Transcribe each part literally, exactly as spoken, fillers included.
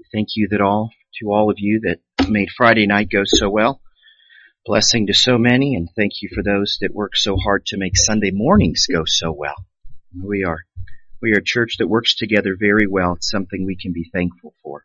Thank you that all to all of you that made Friday night go so well. Blessing to so many, and thank you for those that work so hard to make Sunday mornings go so well. We are we are a church that works together very well. It's something we can be thankful for.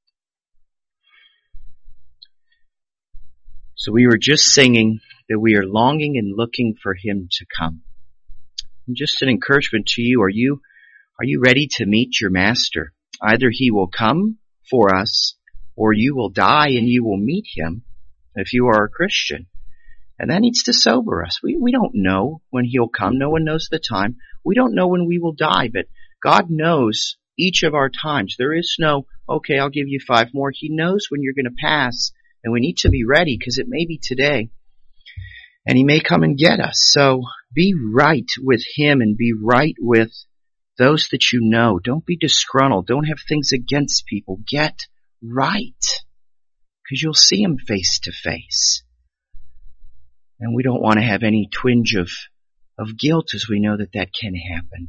So we were just singing that we are longing and looking for Him to come. And just an encouragement to you, are you are you ready to meet your Master? Either He will come for us, or you will die and you will meet Him if you are a Christian. And that needs to sober us. We we don't know when He'll come. No one knows the time. We don't know when we will die, but God knows each of our times. There is no, okay, I'll give you five more. He knows when you're going to pass, and we need to be ready because it may be today, and He may come and get us. So be right with Him and be right with those that you know. Don't be disgruntled. Don't have things against people. Get right, because you'll see Him face to face. And we don't want to have any twinge of, of guilt, as we know that that can happen.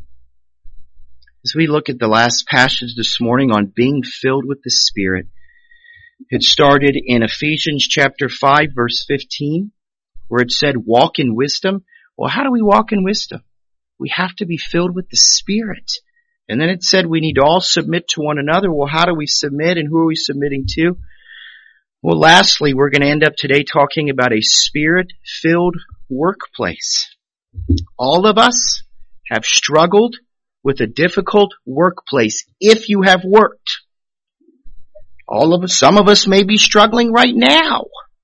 As we look at the last passage this morning on being filled with the Spirit, it started in Ephesians chapter five, verse fifteen, where it said, walk in wisdom. Well, how do we walk in wisdom? We have to be filled with the Spirit. And then it said we need to all submit to one another. Well, how do we submit, and who are we submitting to? Well, lastly, we're going to end up today talking about a Spirit-filled workplace. All of us have struggled with a difficult workplace if you have worked. All of us, some of us may be struggling right now.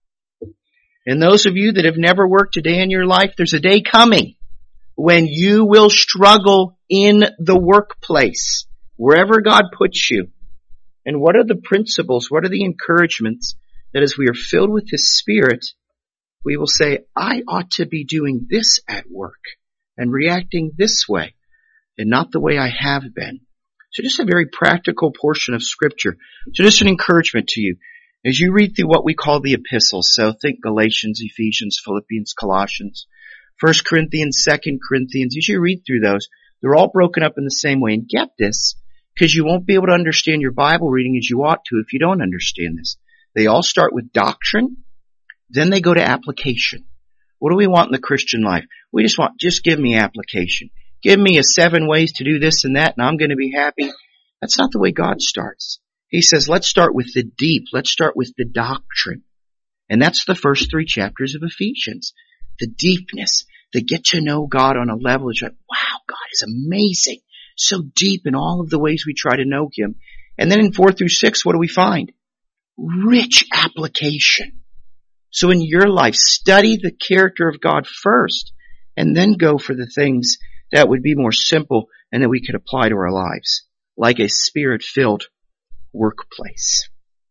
And those of you that have never worked a day in your life, there's a day coming when you will struggle in the workplace, wherever God puts you. And what are the principles, what are the encouragements that as we are filled with His Spirit, we will say, I ought to be doing this at work and reacting this way and not the way I have been. So just a very practical portion of Scripture. So just an encouragement to you. As you read through what we call the epistles, so think Galatians, Ephesians, Philippians, Colossians, First Corinthians, Second Corinthians, as you read through those, they're all broken up in the same way. And get this, because you won't be able to understand your Bible reading as you ought to if you don't understand this. They all start with doctrine, then they go to application. What do we want in the Christian life? We just want, just give me application. Give me a seven ways to do this and that, and I'm going to be happy. That's not the way God starts. He says, let's start with the deep. Let's start with the doctrine. And that's the first three chapters of Ephesians. The deepness, the get to know God on a level that's like, wow, God is amazing. So deep in all of the ways we try to know Him. And then in four through six, what do we find? Rich application. So in your life, study the character of God first, and then go for the things that would be more simple and that we could apply to our lives, like a Spirit-filled workplace.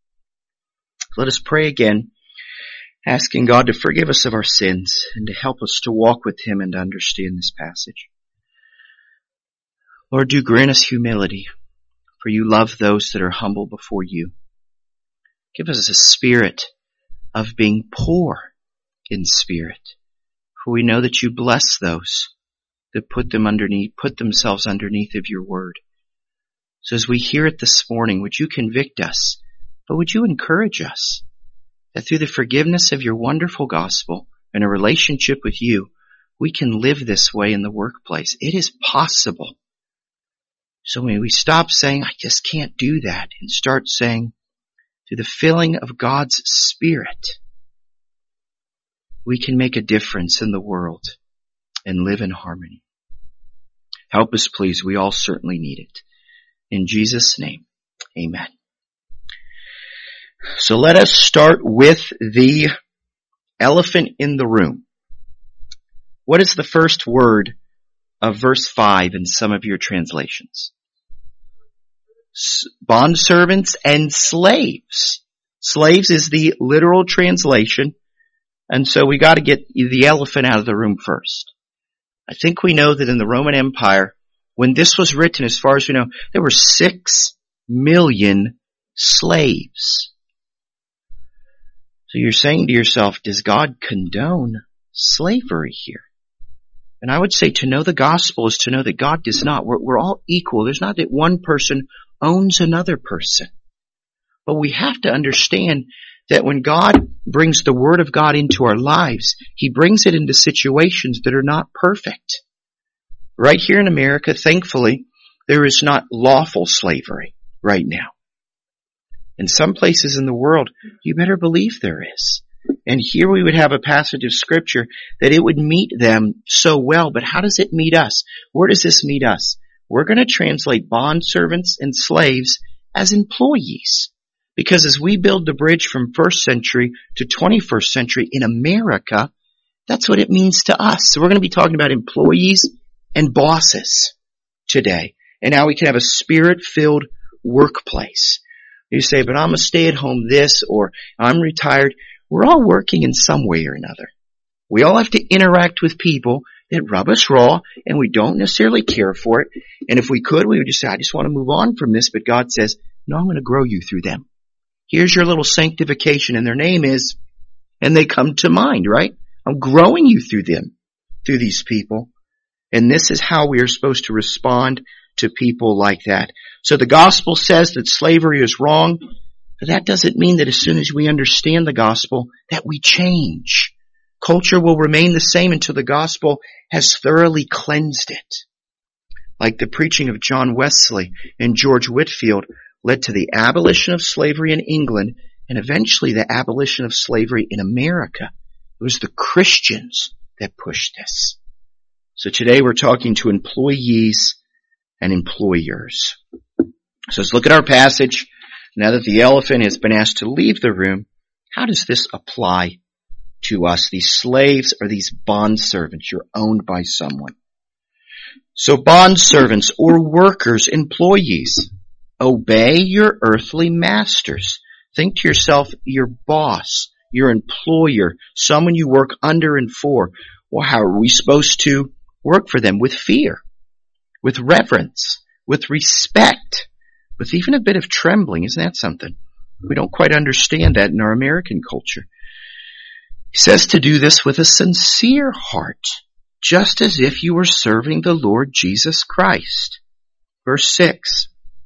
Let us pray again, asking God to forgive us of our sins and to help us to walk with Him and to understand this passage. Lord, do grant us humility, for you love those that are humble before you. Give us a spirit of being poor in spirit, for we know that you bless those that put them underneath, put themselves underneath of your word. So as we hear it this morning, would you convict us, but would you encourage us that through the forgiveness of your wonderful gospel and a relationship with you, we can live this way in the workplace. It is possible. So when we stop saying, I just can't do that, and start saying, through the filling of God's Spirit, we can make a difference in the world and live in harmony. Help us, please. We all certainly need it. In Jesus' name, amen. So let us start with the elephant in the room. What is the first word of verse five in some of your translations? Bondservants and slaves. Slaves is the literal translation, and so we got to get the elephant out of the room first. I think we know that in the Roman Empire, when this was written, as far as we know, there were six million slaves. So you're saying to yourself, does God condone slavery here? And I would say to know the gospel is to know that God does not. We're, we're all equal. There's not that one person owns another person. But we have to understand that when God brings the Word of God into our lives, He brings it into situations that are not perfect. Right here in America, thankfully, there is not lawful slavery right now. In some places in the world, you better believe there is. And here we would have a passage of Scripture that it would meet them so well, but how does it meet us? Where does this meet us? We're going to translate bondservants and slaves as employees. Because as we build the bridge from first century to twenty-first century in America, that's what it means to us. So we're going to be talking about employees and bosses today. And how we can have a spirit-filled workplace. You say, but I'm a stay-at-home this, or I'm retired. We're all working in some way or another. We all have to interact with people that rub us raw, and we don't necessarily care for it. And if we could, we would just say, I just want to move on from this. But God says, no, I'm going to grow you through them. Here's your little sanctification, and their name is, and they come to mind, right? I'm growing you through them, through these people. And this is how we are supposed to respond to people like that. So the gospel says that slavery is wrong, but that doesn't mean that as soon as we understand the gospel, that we change. Culture will remain the same until the gospel has thoroughly cleansed it. Like the preaching of John Wesley and George Whitefield led to the abolition of slavery in England and eventually the abolition of slavery in America. It was the Christians that pushed this. So today we're talking to employees and employers. So let's look at our passage. Now that the elephant has been asked to leave the room, how does this apply to us? These slaves are these bondservants. You're owned by someone. So bondservants or workers, employees, obey your earthly masters. Think to yourself, your boss, your employer, someone you work under and for. Well, how are we supposed to work for them? With fear, with reverence, with respect, with even a bit of trembling. Isn't that something? We don't quite understand that in our American culture. He says to do this with a sincere heart, just as if you were serving the Lord Jesus Christ. Verse six.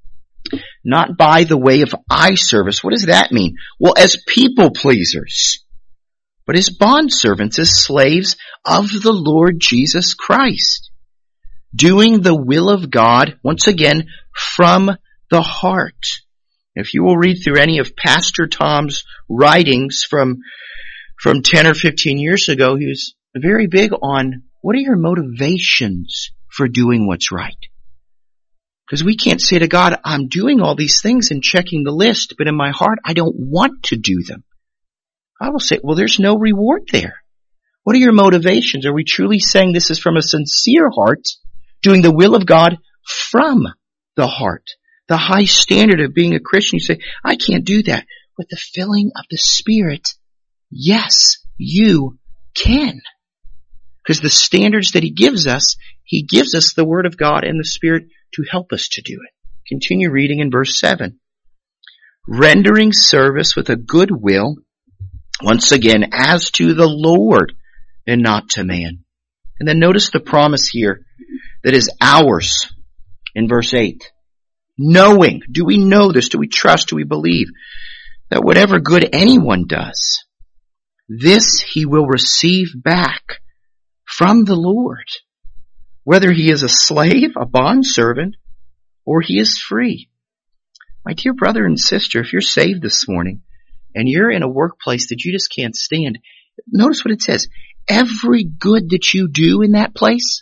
Not by the way of eye service. What does that mean? Well, as people pleasers, but as bondservants, as slaves of the Lord Jesus Christ, doing the will of God, once again, from the heart. If you will read through any of Pastor Tom's writings from, from ten or fifteen years ago, he was very big on what are your motivations for doing what's right? Because we can't say to God, I'm doing all these things and checking the list, but in my heart, I don't want to do them. God will say, well, there's no reward there. What are your motivations? Are we truly saying this is from a sincere heart, doing the will of God from the heart? The high standard of being a Christian, you say, I can't do that. With the filling of the Spirit, yes, you can. Because the standards that He gives us, He gives us the Word of God and the Spirit to help us to do it. Continue reading in verse seven. Rendering service with a good will, once again, as to the Lord and not to man. And then notice the promise here that is ours in verse eight. Knowing, do we know this? Do we trust? Do we believe that whatever good anyone does, this he will receive back from the Lord, whether he is a slave, a bondservant, or he is free. My dear brother and sister, if you're saved this morning and you're in a workplace that you just can't stand, notice what it says. Every good that you do in that place,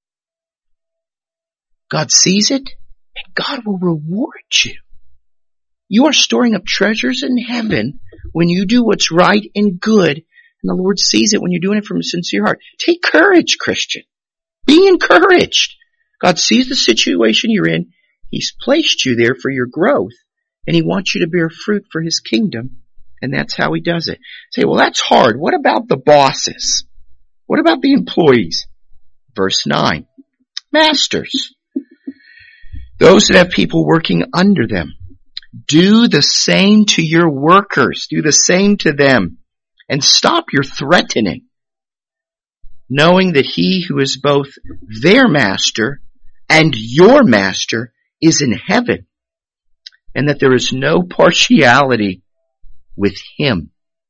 God sees it and God will reward you. You are storing up treasures in heaven when you do what's right and good, and the Lord sees it when you're doing it from a sincere heart. Take courage, Christian. Be encouraged. God sees the situation you're in. He's placed you there for your growth, and He wants you to bear fruit for His kingdom, and that's how He does it. Say, well, that's hard. What about the bosses? What about the employees? Verse nine. Masters. Those that have people working under them. Do the same to your workers. Do the same to them. And stop your threatening, knowing that He who is both their master and your master is in heaven. and that there is no partiality with Him.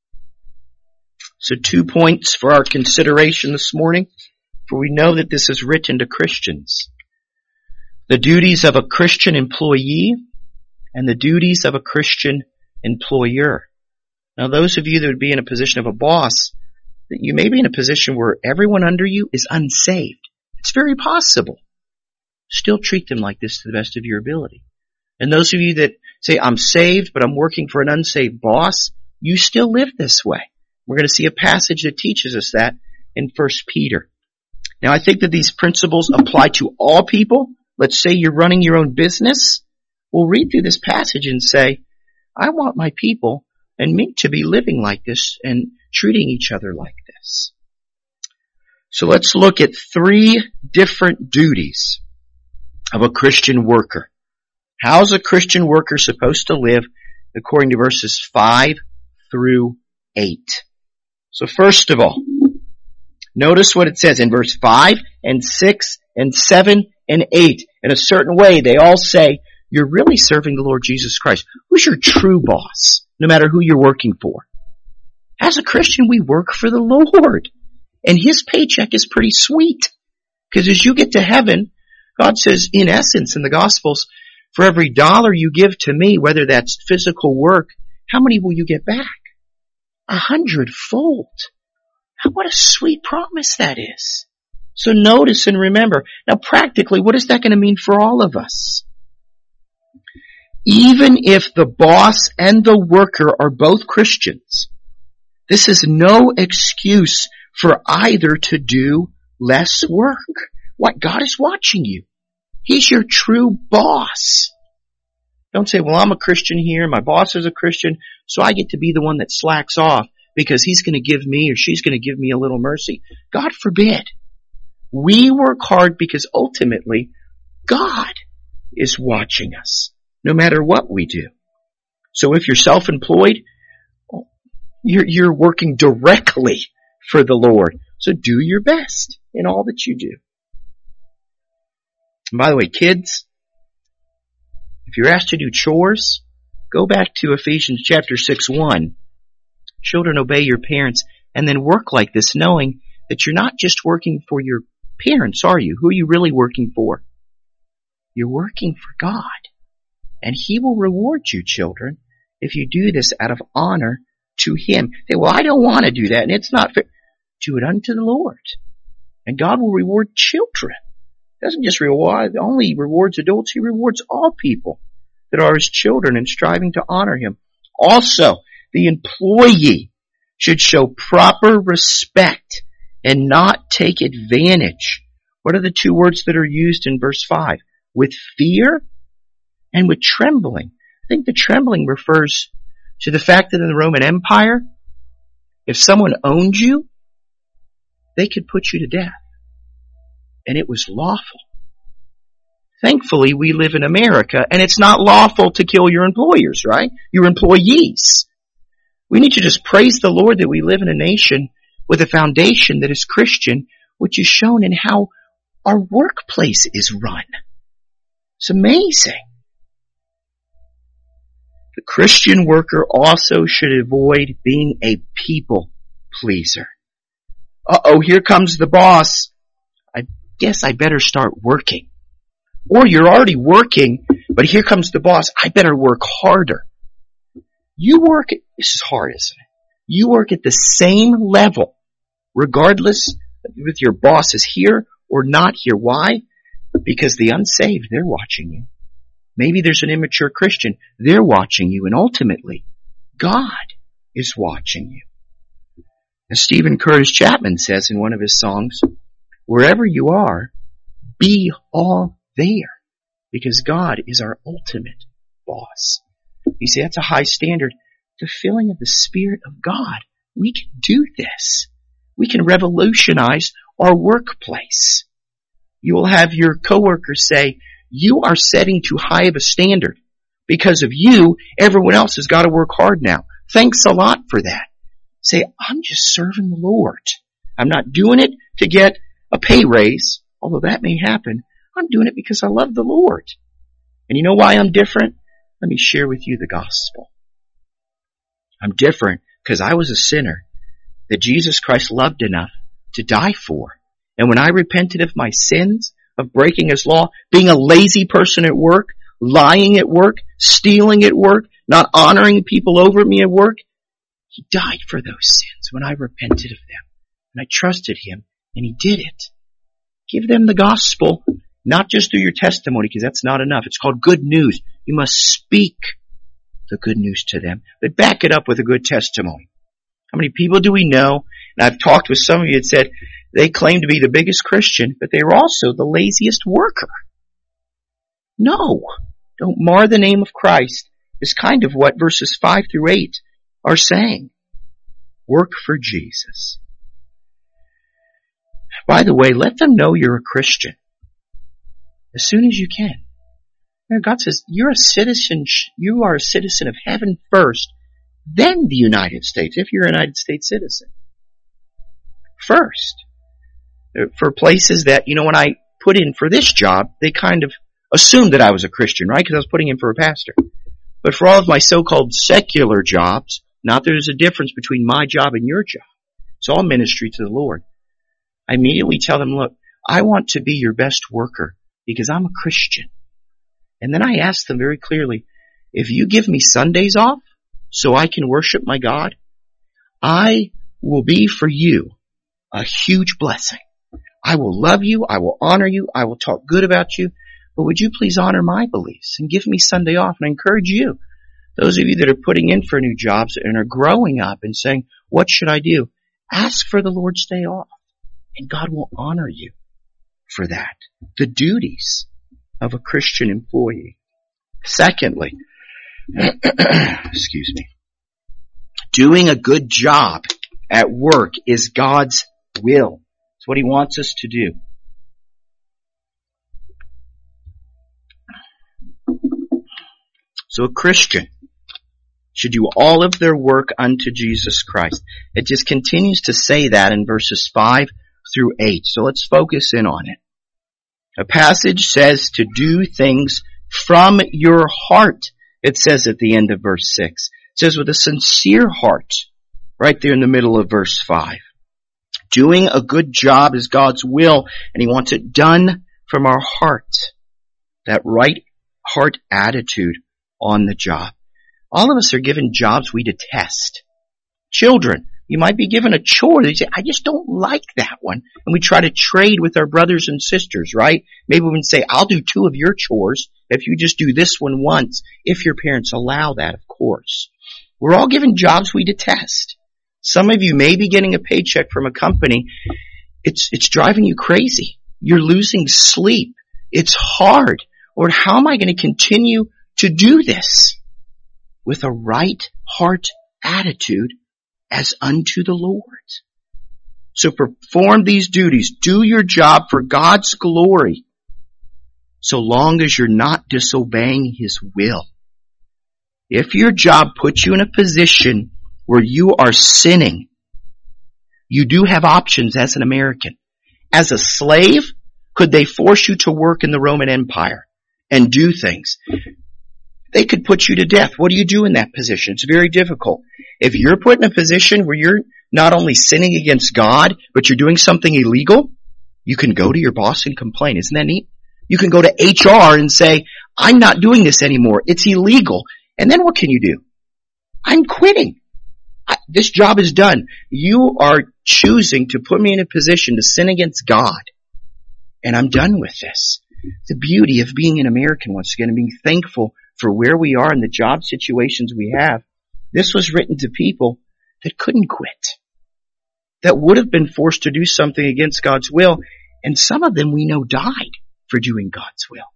So two points for our consideration this morning, for we know that this is written to Christians. The duties of a Christian employee and the duties of a Christian employer. Now those of you that would be in a position of a boss, that you may be in a position where everyone under you is unsaved. It's very possible. Still treat them like this to the best of your ability. And those of you that say, I'm saved, but I'm working for an unsaved boss, you still live this way. We're going to see a passage that teaches us that in First Peter. Now I think that these principles apply to all people. Let's say you're running your own business. We'll read through this passage and say, I want my people and me to be living like this and treating each other like this. So let's look at three different duties of a Christian worker. How's a Christian worker supposed to live according to verses five through eight? So first of all, notice what it says in verse five and six and seven and eight. In a certain way, they all say, you're really serving the Lord Jesus Christ. Who's your true boss, no matter who you're working for? As a Christian, we work for the Lord. And His paycheck is pretty sweet. Because as you get to heaven, God says, in essence, in the Gospels, for every dollar you give to me, whether that's physical work, how many will you get back? A hundredfold. What a sweet promise that is. So notice and remember. Now practically, what is that going to mean for all of us? Even if the boss and the worker are both Christians, this is no excuse for either to do less work. What? God is watching you. He's your true boss. Don't say, well, I'm a Christian here, my boss is a Christian, so I get to be the one that slacks off because he's going to give me or she's going to give me a little mercy. God forbid. We work hard because ultimately God is watching us, no matter what we do. So if you're self-employed, you're, you're working directly for the Lord. So do your best in all that you do. And by the way, kids, if you're asked to do chores, go back to Ephesians chapter six one. Children, obey your parents, and then work like this, knowing that you're not just working for your parents, are you? Who are you really working for? You're working for God. And He will reward you, children, if you do this out of honor to Him. They say, well, I don't want to do that, and it's not fair. Do it unto the Lord. And God will reward children. He doesn't just reward, only rewards adults, He rewards all people that are His children and striving to honor Him. Also, the employee should show proper respect and not take advantage. What are the two words that are used in verse five? With fear and with trembling. I think the trembling refers to the fact that in the Roman Empire, if someone owned you, they could put you to death. And it was lawful. Thankfully, we live in America, and it's not lawful to kill your employers, right? Your employees. We need to just praise the Lord that we live in a nation with a foundation that is Christian, which is shown in how our workplace is run. It's amazing. The Christian worker also should avoid being a people pleaser. Uh-oh, here comes the boss. I guess I better start working. Or you're already working, but here comes the boss. I better work harder. You work at, this is hard, isn't it? You work at the same level, regardless if your boss is here or not here. Why? Because the unsaved, they're watching you. Maybe there's an immature Christian. They're watching you. And ultimately, God is watching you. As Stephen Curtis Chapman says in one of his songs, wherever you are, be all there. Because God is our ultimate boss. You see, that's a high standard. The filling of the Spirit of God. We can do this. We can revolutionize our workplace. You will have your coworkers say, you are setting too high of a standard. Because of you, everyone else has got to work hard now. Thanks a lot for that. Say, I'm just serving the Lord. I'm not doing it to get a pay raise, although that may happen. I'm doing it because I love the Lord. And you know why I'm different? let me share with you the gospel. I'm different because I was a sinner that Jesus Christ loved enough to die for. And when I repented of my sins, of breaking His law, being a lazy person at work, lying at work, stealing at work, not honoring people over me at work, He died for those sins when I repented of them. And I trusted Him, and He did it. Give them the gospel, not just through your testimony, because that's not enough. It's called good news. You must speak the good news to them, but back it up with a good testimony. How many people do we know? And I've talked with some of you that said they claim to be the biggest Christian, but they were also the laziest worker. No, don't mar the name of Christ is kind of what verses five through eight are saying. Work for Jesus. By the way, let them know you're a Christian as soon as you can. God says you're a citizen. You are a citizen of heaven first, then the United States, if you're a United States citizen. First. For places that, you know, when I put in for this job, they kind of assumed that I was a Christian, right? Because I was putting in for a pastor. But for all of my so-called secular jobs, not that there's a difference between my job and your job. It's all ministry to the Lord. I immediately tell them, look, I want to be your best worker because I'm a Christian. And then I ask them very clearly, if you give me Sundays off so I can worship my God, I will be for you a huge blessing. I will love you. I will honor you. I will talk good about you. But would you please honor my beliefs and give me Sunday off? And I encourage you, those of you that are putting in for new jobs and are growing up and saying, what should I do? Ask for the Lord's day off. And God will honor you for that. The duties of a Christian employee. Secondly, excuse me, doing a good job at work is God's will. It's what He wants us to do. So a Christian should do all of their work unto Jesus Christ. It just continues to say that in verses five through eight. So let's focus in on it. A passage says to do things from your heart. It says at the end of verse six. It says with a sincere heart. Right there in the middle of verse five. Doing a good job is God's will, and He wants it done from our heart. That right heart attitude on the job. All of us are given jobs we detest. Children, you might be given a chore that you say, I just don't like that one. And we try to trade with our brothers and sisters, right? Maybe we can say, I'll do two of your chores if you just do this one once, if your parents allow that, of course. We're all given jobs we detest. Some of you may be getting a paycheck from a company. It's, it's driving you crazy. You're losing sleep. It's hard. Lord, how am I going to continue to do this? With a right heart attitude as unto the Lord. So perform these duties. Do your job for God's glory. So long as you're not disobeying His will. If your job puts you in a position where you are sinning, you do have options as an American. As a slave, could they force you to work in the Roman Empire and do things? They could put you to death. What do you do in that position? It's very difficult. If you're put in a position where you're not only sinning against God, but you're doing something illegal, you can go to your boss and complain. Isn't that neat? You can go to H R and say, I'm not doing this anymore. It's illegal. And then what can you do? I'm quitting. I, this job is done. You are choosing to put me in a position to sin against God. And I'm done with this. The beauty of being an American, once again, and being thankful for where we are in the job situations we have. This was written to people that couldn't quit, that would have been forced to do something against God's will, and some of them we know died for doing God's will.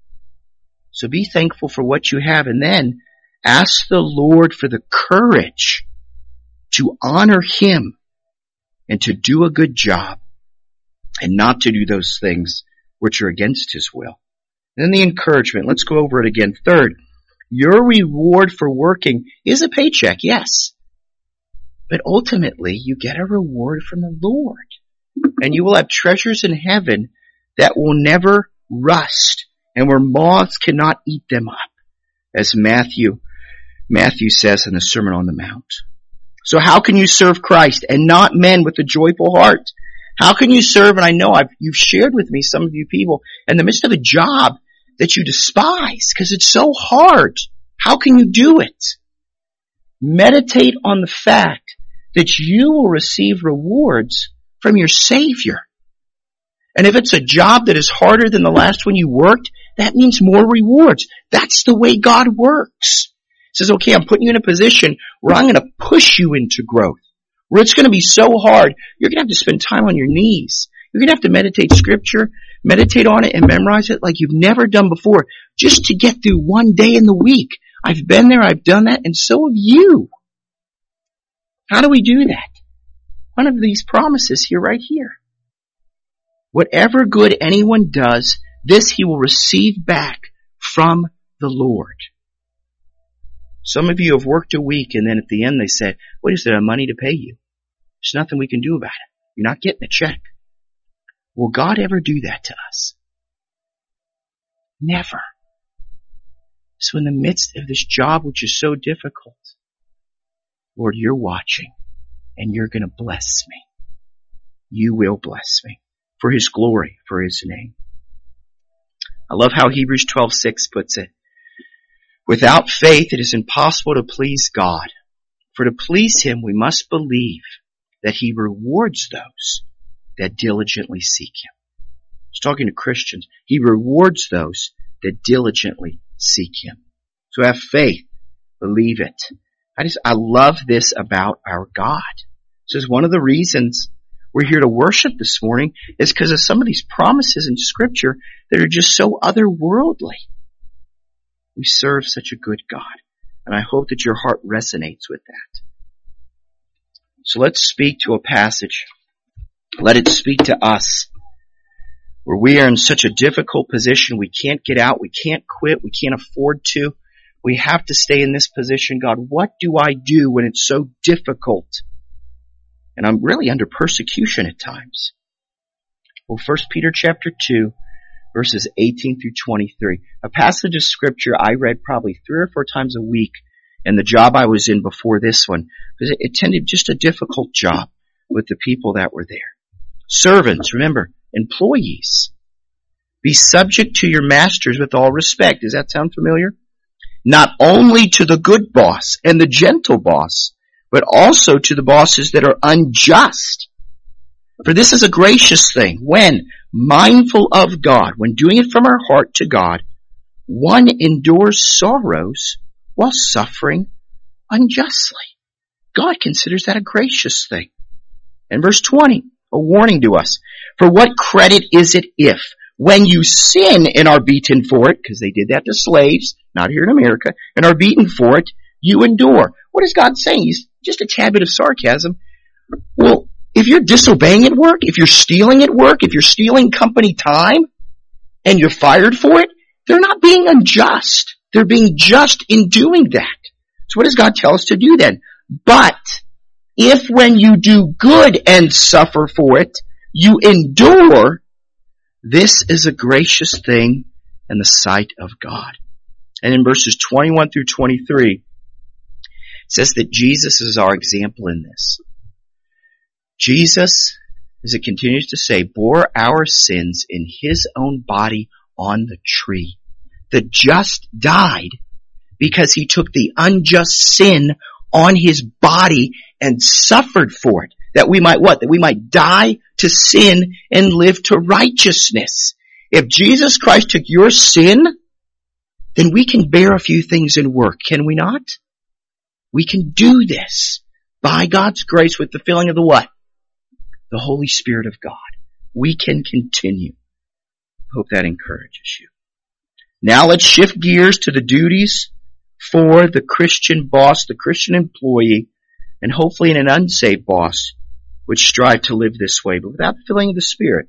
So be thankful for what you have, and then ask the Lord for the courage to honor Him and to do a good job and not to do those things which are against His will. And then the encouragement. Let's go over it again. Third, your reward for working is a paycheck, yes. But ultimately, you get a reward from the Lord. And you will have treasures in heaven that will never rust and where moths cannot eat them up. as Matthew, Matthew says in the Sermon on the Mount. So how can you serve Christ and not men with a joyful heart? How can you serve, and I know I've, you've shared with me, some of you people, in the midst of a job that you despise because it's so hard. How can you do it? Meditate on the fact that you will receive rewards from your Savior. And if it's a job that is harder than the last one you worked, that means more rewards. That's the way God works. He says, okay, I'm putting you in a position where I'm going to push you into growth, where it's going to be so hard, you're going to have to spend time on your knees. You're going to have to meditate Scripture, meditate on it and memorize it like you've never done before, just to get through one day in the week. I've been there, I've done that, and so have you. How do we do that? One of these promises here, right here. Whatever good anyone does, this he will receive back from the Lord. Some of you have worked a week and then at the end they say, wait, is there money to pay you? There's nothing we can do about it. You're not getting a check. Will God ever do that to us? Never. So in the midst of this job which is so difficult, Lord, you're watching and you're going to bless me. You will bless me for His glory, for His name. I love how Hebrews twelve six puts it. Without faith it is impossible to please God. For to please Him we must believe that He rewards those that diligently seek Him. He's talking to Christians. He rewards those that diligently seek Him. So have faith. Believe it. I just, I love this about our God. This is one of the reasons we're here to worship this morning is because of some of these promises in Scripture that are just so otherworldly. We serve such a good God. And I hope that your heart resonates with that. So let's speak to a passage. Let it speak to us. Where we are in such a difficult position, we can't get out, we can't quit, we can't afford to. We have to stay in this position. God, what do I do when it's so difficult? And I'm really under persecution at times. Well, First Peter chapter two, verses eighteen through twenty-three. A passage of Scripture I read probably three or four times a week in the job I was in before this one. Because it tended just a difficult job with the people that were there. Servants, remember, employees. Be subject to your masters with all respect. Does that sound familiar? Not only to the good boss and the gentle boss, but also to the bosses that are unjust. For this is a gracious thing when, mindful of God, when doing it from our heart to God, one endures sorrows while suffering unjustly. God considers that a gracious thing. And verse twenty, a warning to us. For what credit is it if, when you sin and are beaten for it, because they did that to slaves, not here in America, and are beaten for it, you endure. What is God saying? He's just a tad bit of sarcasm. Well, if you're disobeying at work, if you're stealing at work, if you're stealing company time, and you're fired for it, they're not being unjust. They're being just in doing that. So what does God tell us to do then? But if when you do good and suffer for it, you endure, this is a gracious thing in the sight of God. And in verses twenty-one through twenty-three, it says that Jesus is our example in this. Jesus, as it continues to say, bore our sins in His own body on the tree. The just died because He took the unjust sin on His body and suffered for it. That we might what? That we might die to sin and live to righteousness. If Jesus Christ took your sin, then we can bear a few things in work, can we not? We can do this by God's grace with the filling of the what? The Holy Spirit of God. We can continue. Hope that encourages you. Now let's shift gears to the duties for the Christian boss, the Christian employee, and hopefully an unsaved boss, which strive to live this way, but without the filling of the Spirit.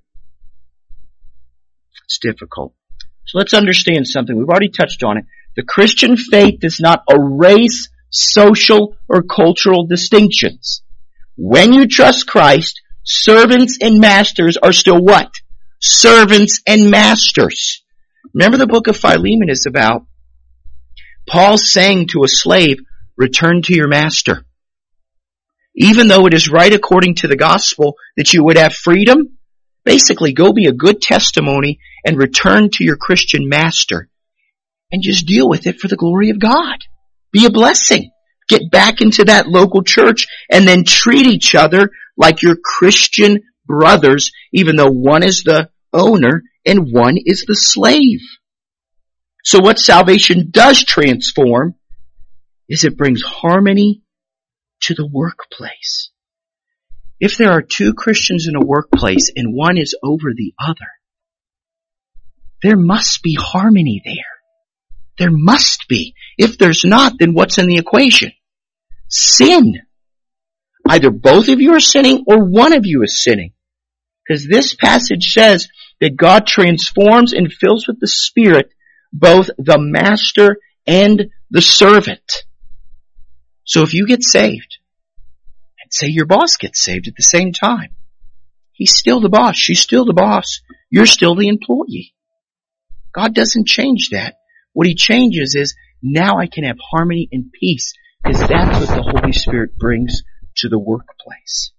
It's difficult. So let's understand something. We've already touched on it. The Christian faith does not erase social or cultural distinctions. When you trust Christ, servants and masters are still what? Servants and masters. Remember the book of Philemon is about Paul's saying to a slave, return to your master. Even though it is right according to the gospel that you would have freedom, basically go be a good testimony and return to your Christian master and just deal with it for the glory of God. Be a blessing. Get back into that local church and then treat each other like your Christian brothers, even though one is the owner and one is the slave. So what salvation does transform is it brings harmony to the workplace. If there are two Christians in a workplace and one is over the other, there must be harmony there. There must be. If there's not, then what's in the equation? Sin. Either both of you are sinning or one of you is sinning. Because this passage says that God transforms and fills with the Spirit both the master and the servant. So if you get saved, and say your boss gets saved at the same time, he's still the boss, she's still the boss, you're still the employee. God doesn't change that. What he changes is, now I can have harmony and peace, because that's what the Holy Spirit brings to the workplace.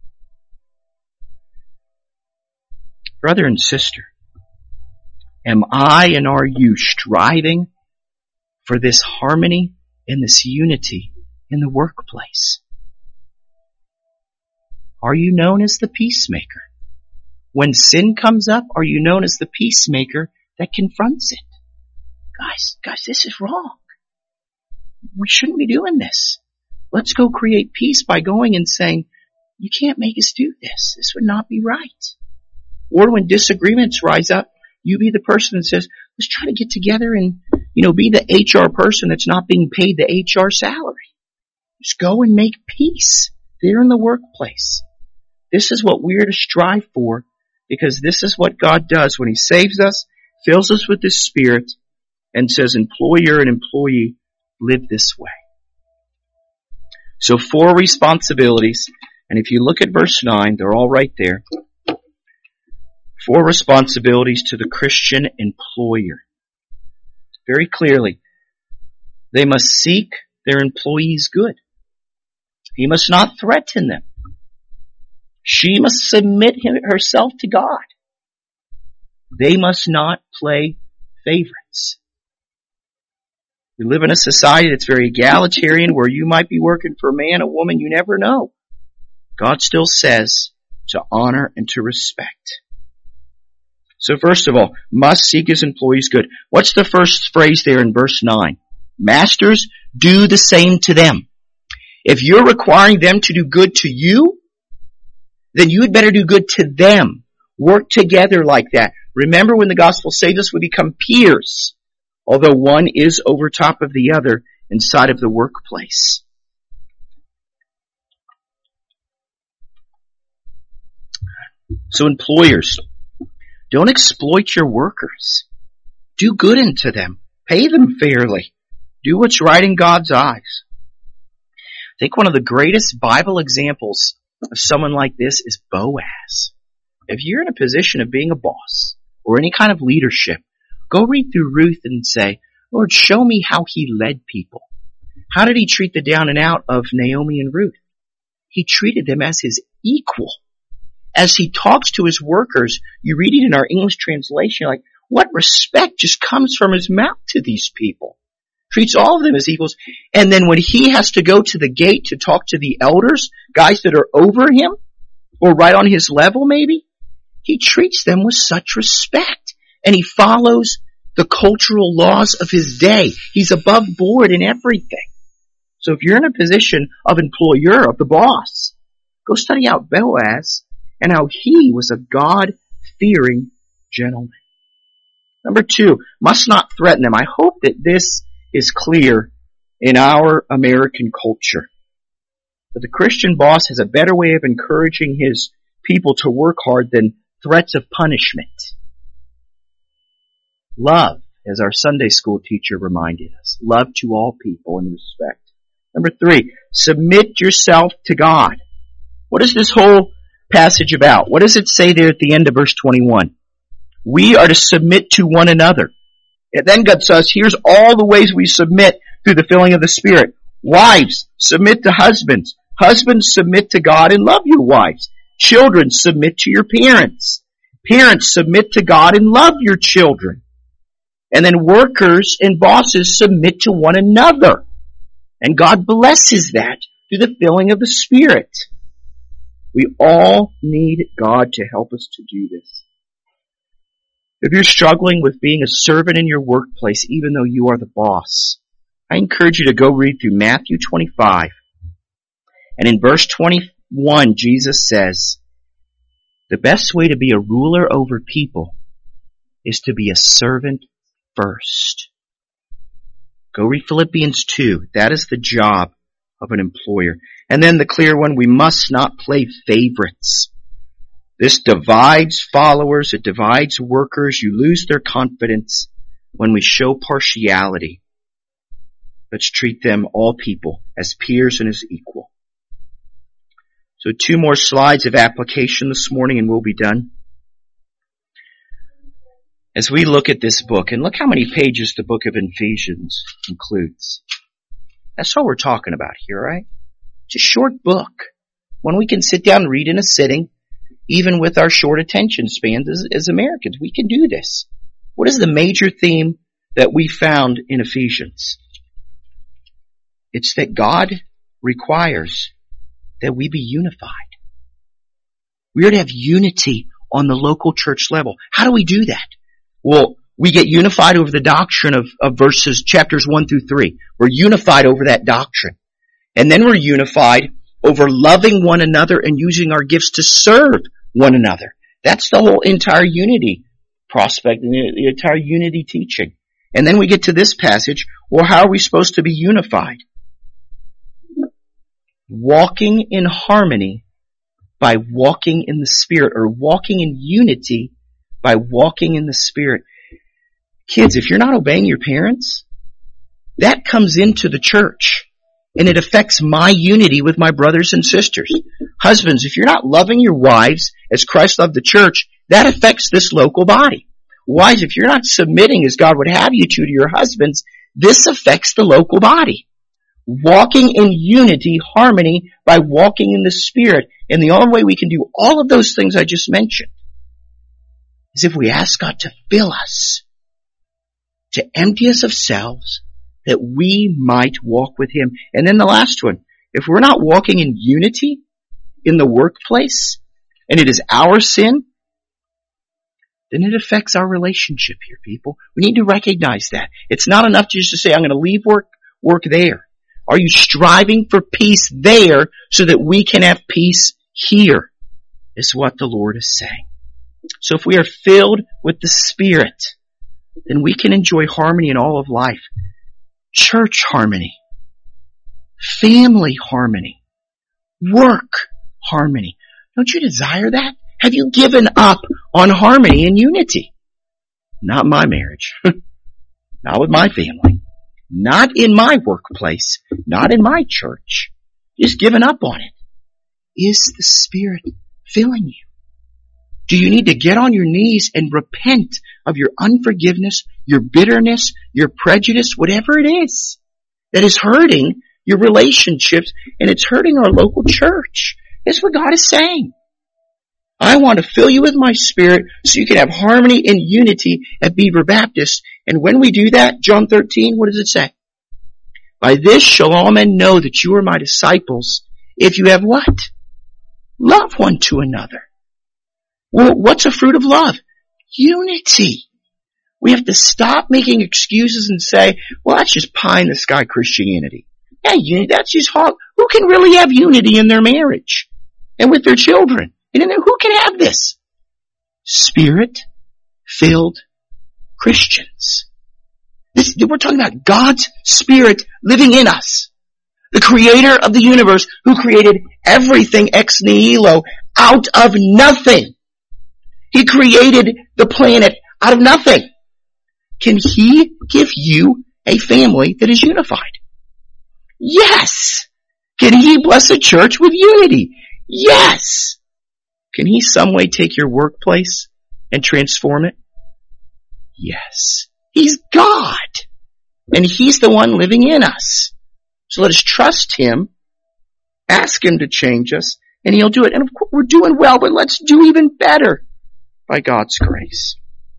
Brother and sister, am I and are you striving for this harmony and this unity in the workplace? Are you known as the peacemaker? When sin comes up, are you known as the peacemaker that confronts it? Guys, guys, this is wrong. We shouldn't be doing this. Let's go create peace by going and saying, you can't make us do this. This would not be right. Or when disagreements rise up, you be the person that says, let's try to get together and, you know, be the H R person that's not being paid the H R salary. Just go and make peace there in the workplace. This is what we're to strive for, because this is what God does when he saves us, fills us with his Spirit, and says, employer and employee, live this way. So four responsibilities, and if you look at verse nine, they're all right there. Four responsibilities to the Christian employer. Very clearly, they must seek their employees' good. He must not threaten them. She must submit herself to God. They must not play favorites. We live in a society that's very egalitarian, where you might be working for a man, a woman, you never know. God still says to honor and to respect. So first of all, must seek his employees good. What's the first phrase there in verse nine? Masters, do the same to them. If you're requiring them to do good to you, then you had better do good to them. Work together like that. Remember, when the gospel saves us, we become peers, although one is over top of the other inside of the workplace. So employers, don't exploit your workers. Do good unto them. Pay them fairly. Do what's right in God's eyes. I think one of the greatest Bible examples of someone like this is Boaz. If you're in a position of being a boss or any kind of leadership, go read through Ruth and say, Lord, show me how he led people. How did he treat the down and out of Naomi and Ruth? He treated them as his equal. As he talks to his workers, you read it in our English translation, like, what respect just comes from his mouth to these people. Treats all of them as equals. And then when he has to go to the gate to talk to the elders, guys that are over him, or right on his level maybe, he treats them with such respect. And he follows the cultural laws of his day. He's above board in everything. So if you're in a position of employer, of the boss, go study out Boaz and how he was a God-fearing gentleman. Number two, must not threaten them. I hope that this is clear in our American culture. But the Christian boss has a better way of encouraging his people to work hard than threats of punishment. Love, as our Sunday school teacher reminded us. Love to all people and respect. Number three, submit yourself to God. What is this whole passage about? What does it say there at the end of verse twenty-one? We are to submit to one another. And then God says, here's all the ways we submit through the filling of the Spirit. Wives, submit to husbands. Husbands, submit to God and love your wives. Children, submit to your parents. Parents, submit to God and love your children. And then workers and bosses, submit to one another. And God blesses that through the filling of the Spirit. We all need God to help us to do this. If you're struggling with being a servant in your workplace, even though you are the boss, I encourage you to go read through Matthew twenty-five. And in verse twenty-one, Jesus says, the best way to be a ruler over people is to be a servant first. Go read Philippians two. That is the job of an employer. And then the clear one, we must not play favorites. This divides followers, it divides workers. You lose their confidence when we show partiality. Let's treat them, all people, as peers and as equal. So two more slides of application this morning and we'll be done. As we look at this book, and look how many pages the book of Ephesians includes. That's all we're talking about here, right? It's a short book. One we can sit down and read in a sitting, even with our short attention spans as, as Americans. We can do this. What is the major theme that we found in Ephesians? It's that God requires that we be unified. We are to have unity on the local church level. How do we do that? Well, we get unified over the doctrine of, of verses, chapters one through three. We're unified over that doctrine. And then we're unified over loving one another and using our gifts to serve one another. That's the whole entire unity prospect and the, the entire unity teaching. And then we get to this passage. Well, how are we supposed to be unified? Walking in harmony by walking in the Spirit, or walking in unity by walking in the Spirit. Kids, if you're not obeying your parents, that comes into the church. And it affects my unity with my brothers and sisters. Husbands, if you're not loving your wives as Christ loved the church, that affects this local body. Wives, if you're not submitting as God would have you to to your husbands, this affects the local body. Walking in unity, harmony, by walking in the Spirit. And the only way we can do all of those things I just mentioned is if we ask God to fill us, to empty us of selves, that we might walk with Him. And then the last one, if we're not walking in unity in the workplace, and it is our sin, then it affects our relationship here, people. We need to recognize that. It's not enough just to say, I'm going to leave work, work there. Are you striving for peace there so that we can have peace here? Is what the Lord is saying. So if we are filled with the Spirit, then we can enjoy harmony in all of life. Church harmony, family harmony, work harmony. Don't you desire that? Have you given up on harmony and unity? Not my marriage. Not with my family. Not in my workplace. Not in my church. Just given up on it. Is the Spirit filling you? Do you need to get on your knees and repent of your unforgiveness, your bitterness, your prejudice, whatever it is that is hurting your relationships and it's hurting our local church? That's what God is saying. I want to fill you with my Spirit so you can have harmony and unity at Beaver Baptist. And when we do that, John thirteen, what does it say? By this shall all men know that you are my disciples if you have what? Love one to another. Well, what's a fruit of love? Unity. We have to stop making excuses and say, well, that's just pie in the sky Christianity. Yeah, unity, that's just hard. Who can really have unity in their marriage and with their children? And in there, who can have this? Spirit-filled Christians. This, we're talking about God's Spirit living in us. The Creator of the universe who created everything ex nihilo out of nothing. He created the planet out of nothing. Can He give you a family that is unified? Yes. Can He bless a church with unity? Yes. Can He some way take your workplace and transform it? Yes. He's God. And He's the one living in us. So let us trust Him, ask Him to change us, and He'll do it. And of course we're doing well, but let's do even better by God's grace.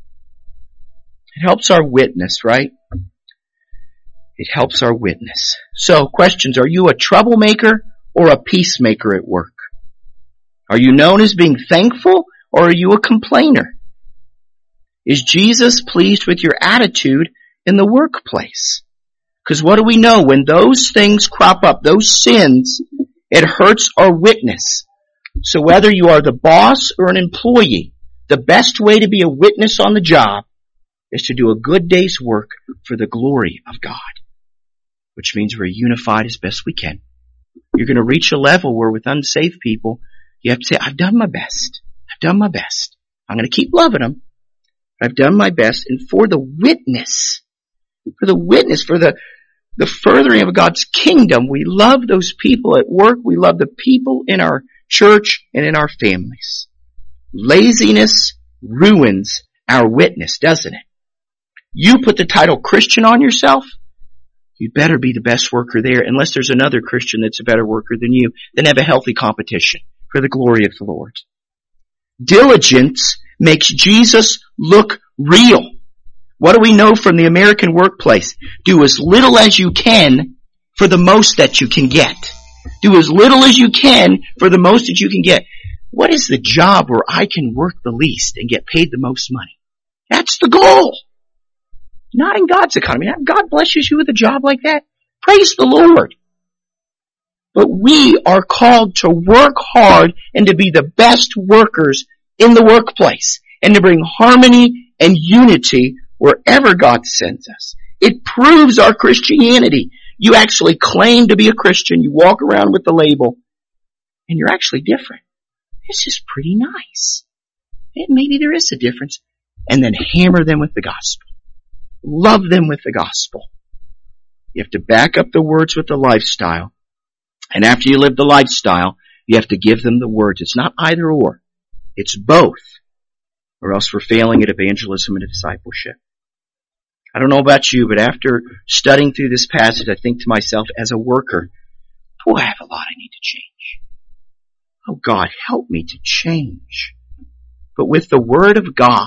It helps our witness, right? It helps our witness. So, questions. Are you a troublemaker or a peacemaker at work? Are you known as being thankful or are you a complainer? Is Jesus pleased with your attitude in the workplace? Because what do we know? When those things crop up, those sins, it hurts our witness. So whether you are the boss or an employee, the best way to be a witness on the job is to do a good day's work for the glory of God, which means we're unified as best we can. You're going to reach a level where with unsaved people, you have to say, I've done my best. I've done my best. I'm going to keep loving them. I've done my best. And for the witness, for the witness, for the, the furthering of God's kingdom, we love those people at work. We love the people in our church and in our families. Laziness ruins our witness, doesn't it? You put the title Christian on yourself, you'd better be the best worker there, unless there's another Christian that's a better worker than you. Then have a healthy competition for the glory of the Lord. Diligence makes Jesus look real. What do we know from the American workplace? Do as little as you can for the most that you can get. Do as little as you can for the most that you can get. What is the job where I can work the least and get paid the most money? That's the goal. Not in God's economy. If God blesses you with a job like that, praise the Lord. But we are called to work hard and to be the best workers in the workplace and to bring harmony and unity wherever God sends us. It proves our Christianity. You actually claim to be a Christian. You walk around with the label and you're actually different. This is pretty nice. And maybe there is a difference. And then hammer them with the gospel. Love them with the gospel. You have to back up the words with the lifestyle. And after you live the lifestyle, you have to give them the words. It's not either or. It's both. Or else we're failing at evangelism and discipleship. I don't know about you, but after studying through this passage, I think to myself, as a worker, boy, I have a lot I need to change. Oh God, help me to change. But with the Word of God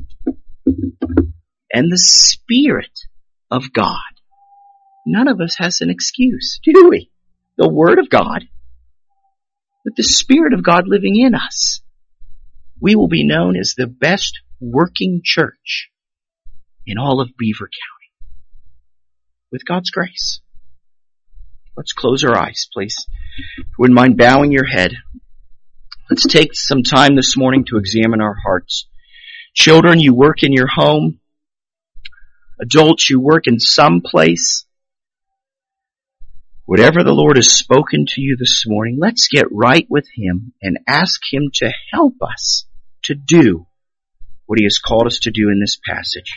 and the Spirit of God, none of us has an excuse, do we? The Word of God, with the Spirit of God living in us, we will be known as the best working church in all of Beaver County. With God's grace. Let's close our eyes, please. If you wouldn't mind bowing your head. Let's take some time this morning to examine our hearts. Children, you work in your home. Adults, you work in some place. Whatever the Lord has spoken to you this morning, let's get right with Him and ask Him to help us to do what He has called us to do in this passage.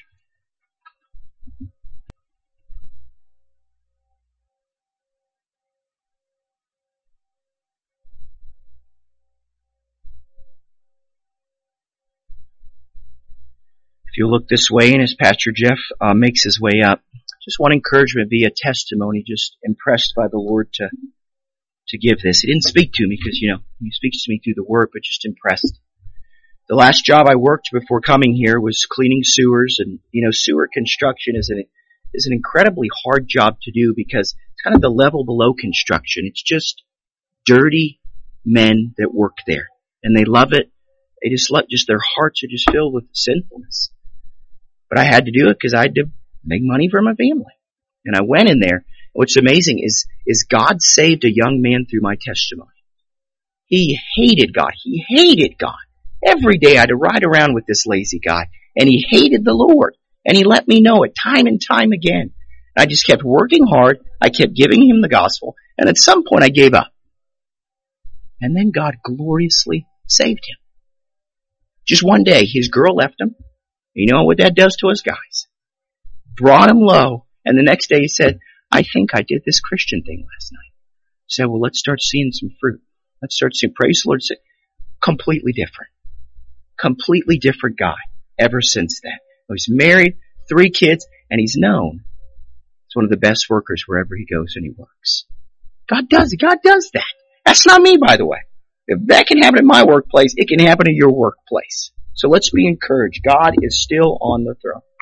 If you look this way, and as Pastor Jeff uh, makes his way up, just one encouragement via testimony, just impressed by the Lord to to give this. He didn't speak to me because, you know, He speaks to me through the Word, but just impressed. The last job I worked before coming here was cleaning sewers, and, you know, sewer construction is an, is an incredibly hard job to do because it's kind of the level below construction. It's just dirty men that work there, and they love it. They just let, just their hearts are just filled with sinfulness. But I had to do it because I had to make money for my family. And I went in there. What's amazing is, is God saved a young man through my testimony. He hated God. He hated God. Every day I had to ride around with this lazy guy. And he hated the Lord. And he let me know it time and time again. I just kept working hard. I kept giving him the gospel. And at some point I gave up. And then God gloriously saved him. Just one day, his girl left him. You know what that does to us guys? Brought him low. And the next day he said, I think I did this Christian thing last night. He said, well, let's start seeing some fruit. Let's start seeing, praise the Lord. Completely different. Completely different guy ever since then. He was married, three kids, and he's known. He's one of the best workers wherever he goes and he works. God does it. God does that. That's not me, by the way. If that can happen in my workplace, it can happen in your workplace. So let's be encouraged. God is still on the throne.